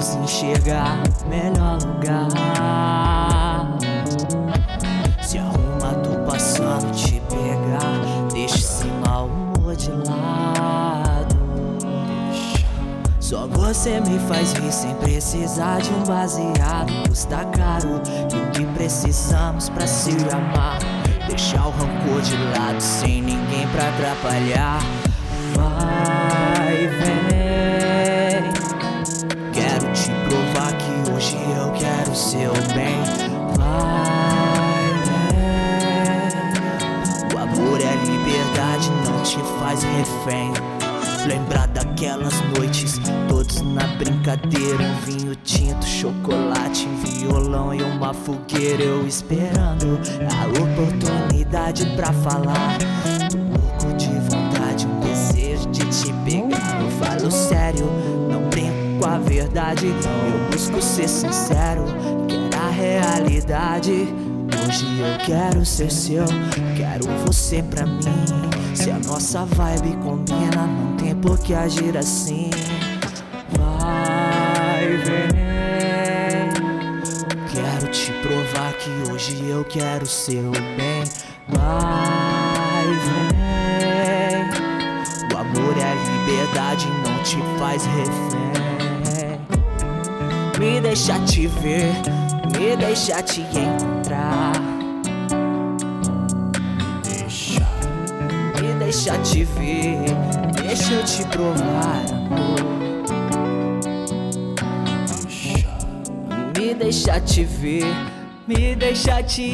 se enxergar melhor lugar. Se arruma, tô passando te pegar. Deixa esse mau humor de lado. Só você me faz rir sem precisar de um baseado. Custa caro e o que precisamos pra se amar. Deixar o rancor de lado sem ninguém pra atrapalhar. Vai, vem. Quero te provar que hoje eu quero seu bem. Vai, vem. O amor é liberdade, não te faz refém. Lembrar daquelas noites, todos na brincadeira. Um vinho tinto, chocolate, um violão e uma fogueira. Eu esperando a oportunidade pra falar. Tô louco de vontade, um desejo de te pegar. Eu falo sério, não brinco com a verdade. Eu busco ser sincero, quero a realidade. Hoje eu quero ser seu, quero você pra mim. Se a nossa vibe combina, não tem por que agir assim. Vai, vem. Quero te provar que hoje eu quero seu bem. Vai, vem. O amor é liberdade, não te faz refém. Me deixa te ver, me deixa te encontrar. Me deixa te ver, deixa eu te provar, amor. Me deixa te ver, me deixa te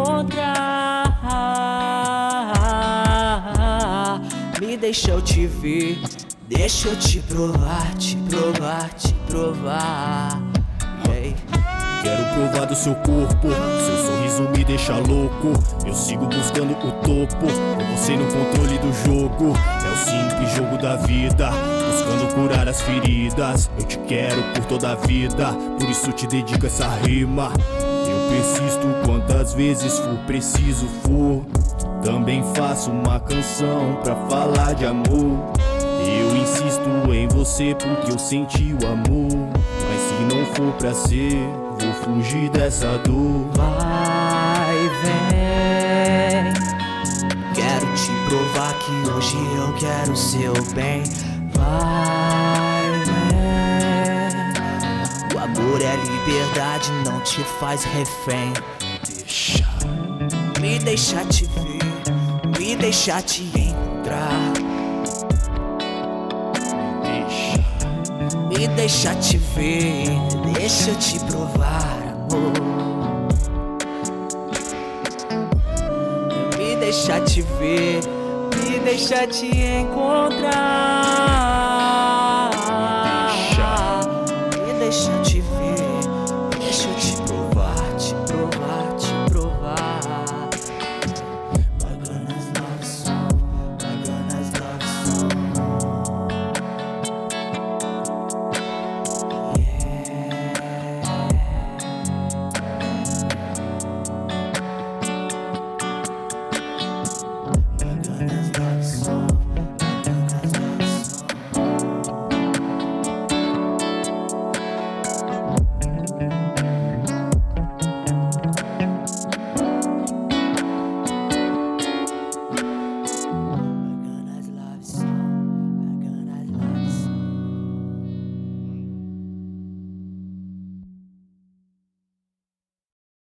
encontrar. Me deixa eu te ver, deixa eu te provar, te provar, te provar. Quero provar do seu corpo, seu sorriso me deixa louco. Eu sigo buscando o topo, com você no controle do jogo. É o simples jogo da vida, buscando curar as feridas. Eu te quero por toda a vida, por isso te dedico essa rima. Eu persisto quantas vezes for preciso for. Também faço uma canção pra falar de amor. Eu insisto em você porque eu senti o amor. Mas se não for pra ser, vou fugir dessa dor. Vai, vem. Quero te provar que hoje eu quero seu bem. Vai, vem. O amor é liberdade, não te faz refém. Me deixa te ver, me deixa te encontrar. Me deixa te ver, deixa eu te provar, amor. Me deixa te ver, me deixa te encontrar. Me deixa te ver, deixa eu te provar, te provar, te provar. Baganas love song, Baganas love song. Baganas